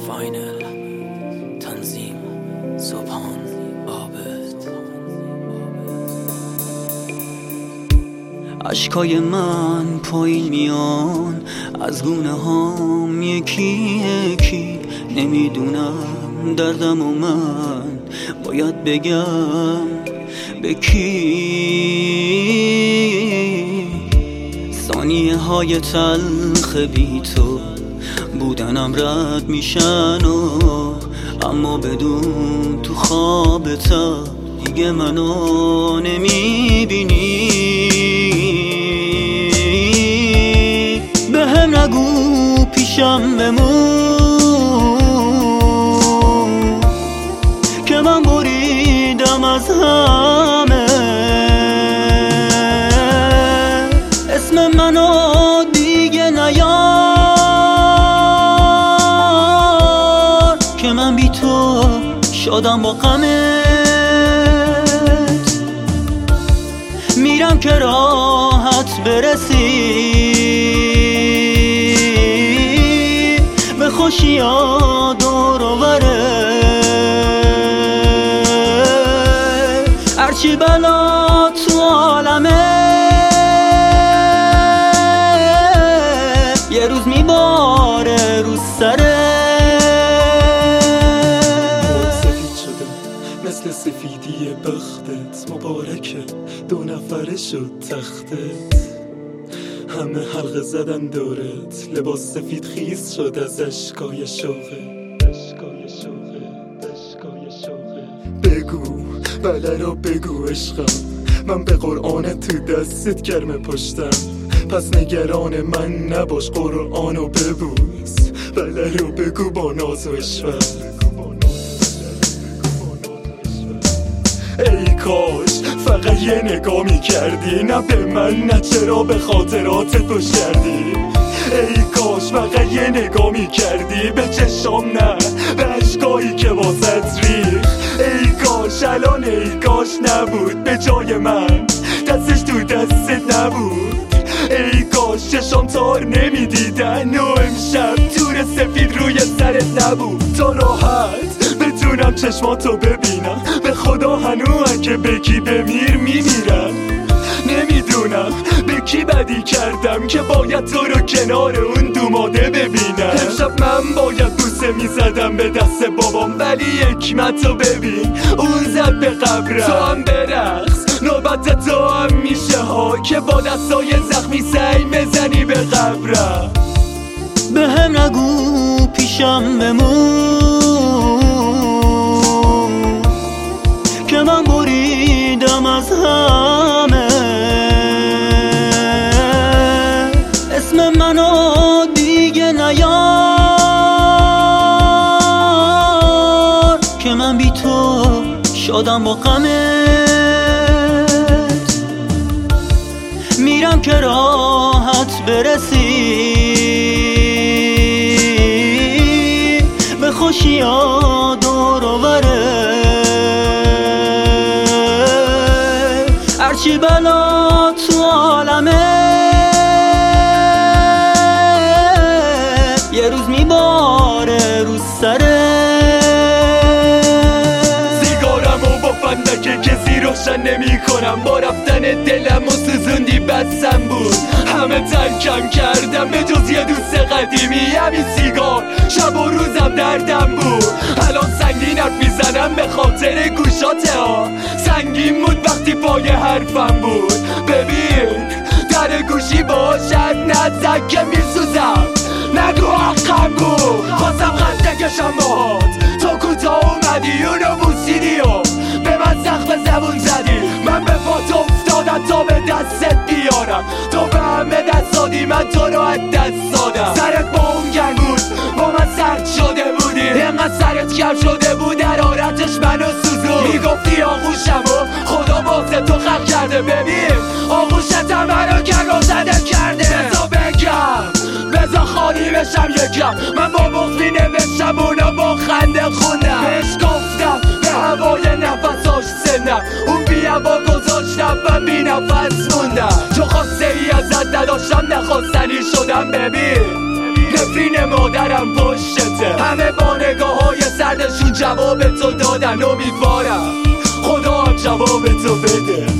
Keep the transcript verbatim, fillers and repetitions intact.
فاینل تنظیم صبحان عابد. اشکای من پایین میان از گونه هام یکی یکی، نمیدونم دردم و من باید بگم به کی. ثانیه های تلخ بی تو بودنم رد میشن و اما بدون تو خواب تا دیگه منو نمیبینی. به هم نگو پیشم بمون که من بریدم از همه. اسم منو دیگه نیار که من بی تو شدم با غمت. میرم که راحت برسی به خوشیا دور و بره. هرچی بلا تو عالمه یه روز میباره رو سره. سفید شده مثل سفیدی بختت، مبارکه دو نفره شد تختت. همه حلقه زدن دورت، لباس سفید خیس شد از اشکای شوقه. بگو بله رو بگو عشقم، من به قرآن تو دستت گرم پشتم. پس نگران من نباش، قرآنو ببوس. بله رو بگو با ناز و اشوت. ای کاش فقط یه نگاه میکردی، نه به من نه چرا به خاطراتت پشت کردی. ای کاش فقط یه نگاه میکردی به چشام، نه به عشقایی که واسط ریخ. ای کاش الان ای کاش نبود به جای من، دستش تو دستت نبود. ای کاش چشام تار نمیدیدن و امشب تور سفید روی سرت نبود. تا راحت بتونم چشماتو ببینم، به خدا هنو اگه بگی بمیر میمیرم. نمیدونم به کی بدی کردم که باید تو رو کنار اون دوماده ببینم. امشب من باید بوسه میزدم به دست بابام، ولی حکمتو ببین اون زد به قبرم. تو هم برقص نوبت تو هم میشه ها که با دستای زخمی سعی بزنی به قبرم. به هم نگو پیشم بمون که من بریدم از همه. اسم منو دیگه نیار که من بی تو شدم با غمت. میرم که راحت برسی به خوشیا دور و بره. هرچی بلا تو عالمه یه روز میباره رو سره. سیگارمو با فندک کسی روشن نمی کنم، با رفتن دلم و سوزوندی بسم بود. همه ترکم کردم به جز یه دوست قدیمی، همین سیگار شب و روزم دردم بود. الان سنگین حرف میزنم به خاطر گوشاته ها، سنگین بود وقتی پای حرفم بود. ببین در گوشی باشد نزد که میسوزم، نگو حقم بود. خواستم خط نکشم باهات تا کوتاه اومدی اونو بوسیدی و به من زخم زبون زدی. من به پات افتادم تا به دستت بیارم، تو به همه دست دادی من تو رو از دست دادم. سرت با اون گرم بود با من سرد شده بودی، اینقدر سرت کم شده بود حرارتش منو سوزون. میگفتی آغوشم و خدا واسه تو خلق کرده، ببین آغوشت هم منو گرم زده کرده. بزا بگم بزا خالی بشم یکم، من با بغضی نوشتم اونا با خنده خوندم. بهش گفتم به هوای نفساش سنم، اون بی هوا گذاشتم من بی نفس موندم. تو خواسته ای ازت نداشتم نخواستنی شدم. ببین نفرین مادرم پشته، همه بانه جواب تو دادن، امیدوارم خدا هم جواب تو بده.